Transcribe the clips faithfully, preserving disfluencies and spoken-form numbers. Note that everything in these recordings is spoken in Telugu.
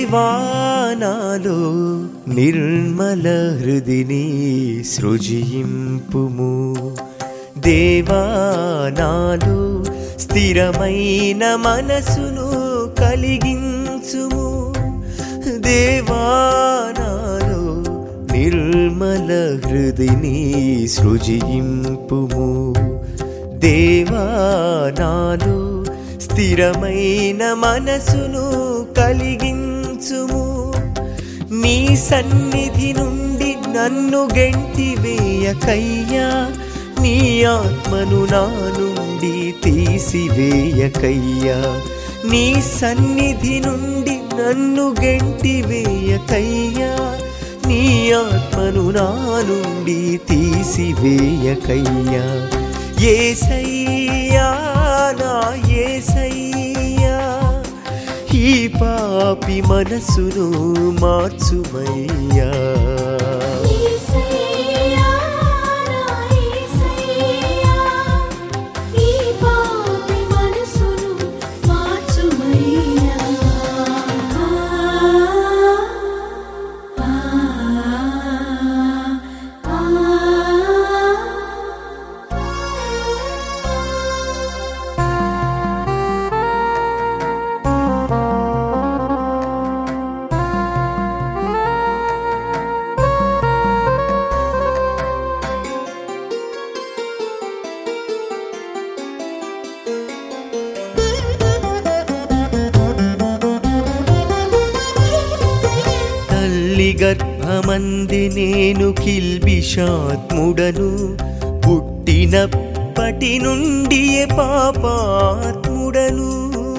దేవా నాలో నిర్మల హృదిని సృజింపుము. దేవా నాలో స్థిరమైన మనసును కలిగించుము. దేవా నాలో నిర్మల హృదిని సృజింపుము. దేవా నాలో స్థిరమైన మనసును కలిగించుము. నీ సన్నిధి నుండి నన్ను గెంటివేయకయ్యా, నీ ఆత్మను నా నుండి తీసివేయకయ్యా. నీ సన్నిధి నుండి నన్ను గెంటివేయకయ్యా, నీ ఆత్మను నా నుండి తీసివేయకయ్యా. యేసయ్యా నా యేసయ్యా, ఈ పాపి మనసును మార్చుమయ్యా. గర్భమంది నేను కిల్బిషాత్ముడను, పుట్టినప్పటి నుండి పాపాత్ముడను.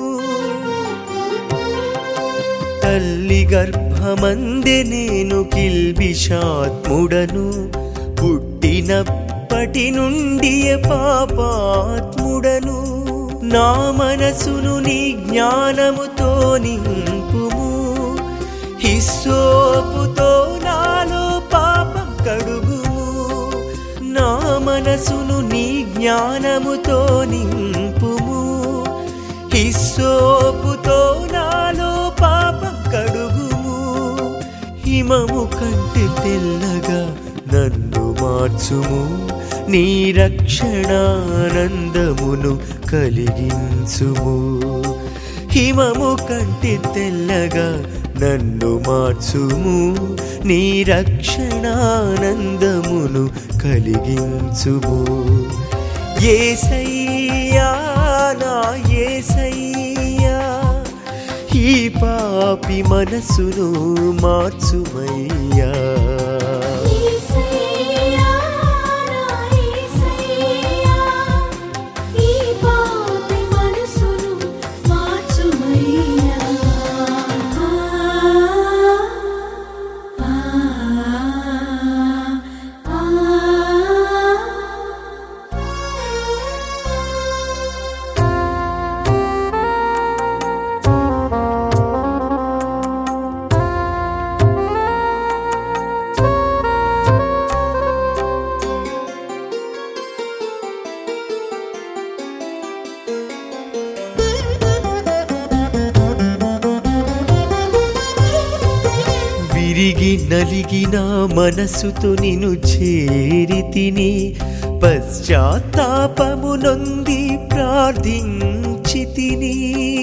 తల్లి గర్భమంది నేను కిల్బిషాత్ముడను, పుట్టినప్పటి నుండి పాపాత్ముడను. నా మనసును నీ జ్ఞానముతో నింపుము. హిస్సోపుతో నాలో పాపం కడుగుము. నా మనసును నీ జ్ఞానముతో నింపుము. హిస్సోపుతో నాలో పాపం కడుగుము. హిమము కంటే తెల్లగా నన్ను మార్చుము. నీ రక్షణానందమును కలిగించుము. హిమము కంటే తెల్లగా నన్ను మార్చుము. నీ రక్షణానందమును కలిగించుము. యేసయ్యా నా యేసయ్యా, ఈ పాపి మనసును మార్చుమయ్యా. విరిగి నలిగిన మనసుతో నిన్ను చేరితిని, పశ్చాత్తాపము నొంది ప్రార్థించితిని.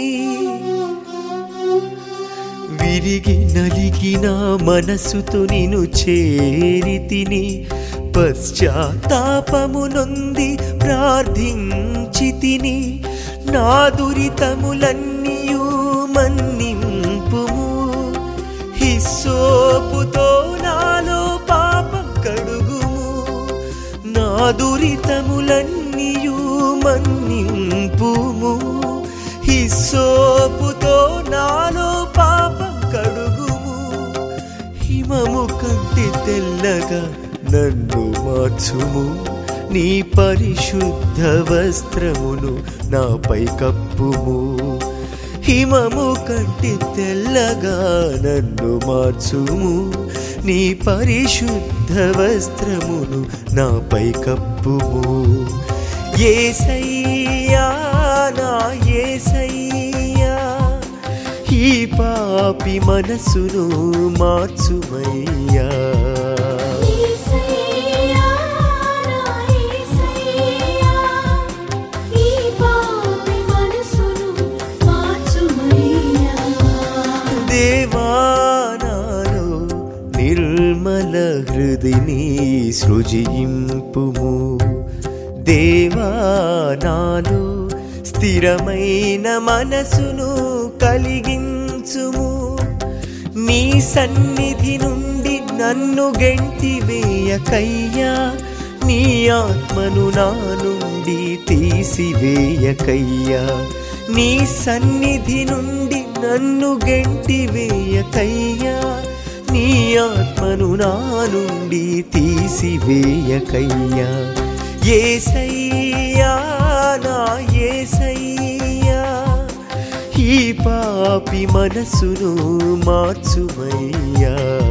విరిగి నలిగిన మనసుతో నిన్ను చేరితిని, పశ్చాత్తాపము నొంది ప్రార్థించితిని. నా దురితములన్నీయు మన్నింపుము. హిస్సోపుతో నాలో పాపం కడుగుము. నా దురితములన్నీయు మన్నింపుము. హిస్సోపుతో నాలో పాపం కడుగుము. హిమము కంటే తెల్లగా నన్ను మార్చుము. నీ పరిశుద్ధ వస్త్రమును నాపై కప్పుము. హిమము కంటే తెల్లగా నన్ను మార్చుము. నీ పరిశుద్ధ వస్త్రమును నాపై కప్పుము. యేసయ్యా నా యేసయ్యా, ఈ పాపి మనసును మార్చుమయ్యా. దేవా నాలో నిర్మల హృదిని సృజింపుము, దేవా నాలో స్థిరమైన మనసును కలిగించుము. నీ సన్నిధి నుండి నన్ను గెంటివేయకయ్యా, నీ ఆత్మను నా నుండి తీసివేయకయ్యా. నీ సన్నిధి నుండి నన్ను గెంటివేయకయ్యా, నీ ఆత్మను నా నుండి తీసివేయకయ్యా. యేసయ్యా నా యేసయ్యా, ఈ పాపి మనసును మార్చుమయ్యా.